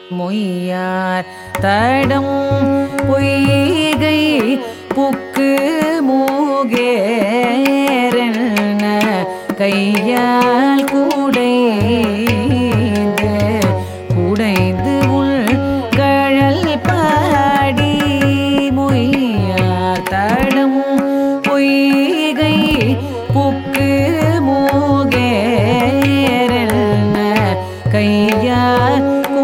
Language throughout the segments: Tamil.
மொய்யார் தடம் பொய்கை புக்கு மூகேரன கையால் குடைந்து குடைந்து உள் கழல் பாடி மொய்யார் தடம் பொய்கை புக்கு மூகேரன கையால்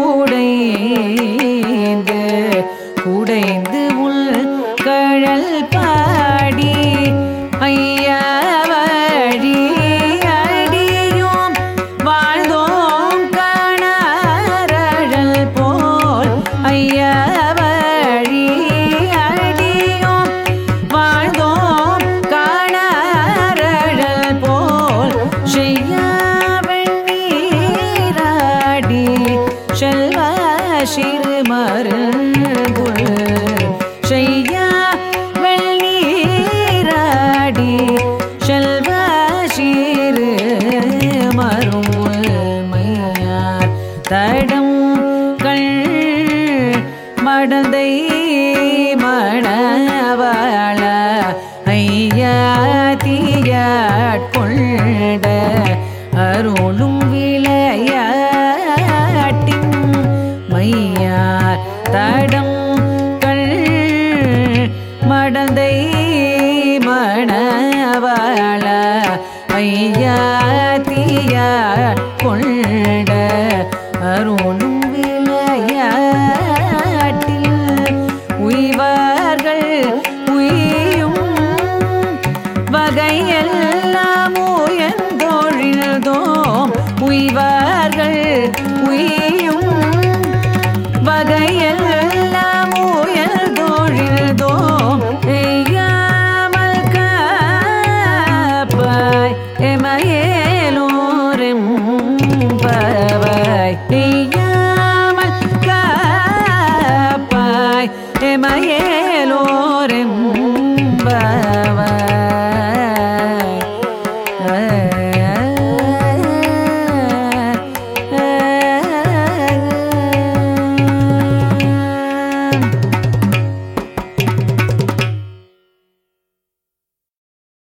குடைந்து குடைந்து உள் கழல் பாடி ஐயா வழி அடியோம் வாழ்ந்தோம் கணரழல் போல் ஐயா வழி அடியோம் வாழ்ந்தோம் கணரழல் போல் செய்யா வெண்ணீராடி செல்வ சிறுமருங்குல் செய்யா வெள்ளீராடி செல்வ சிறு மருங்குல் மையார் தடம் கள் மடந்தை மணவாள ஐயா தீயாட்கொண்ட அருளும் விளையாட்டின் மையார் தடம் கள் மடந்தை மணவாள ஐயா தீயாட்கொண்ட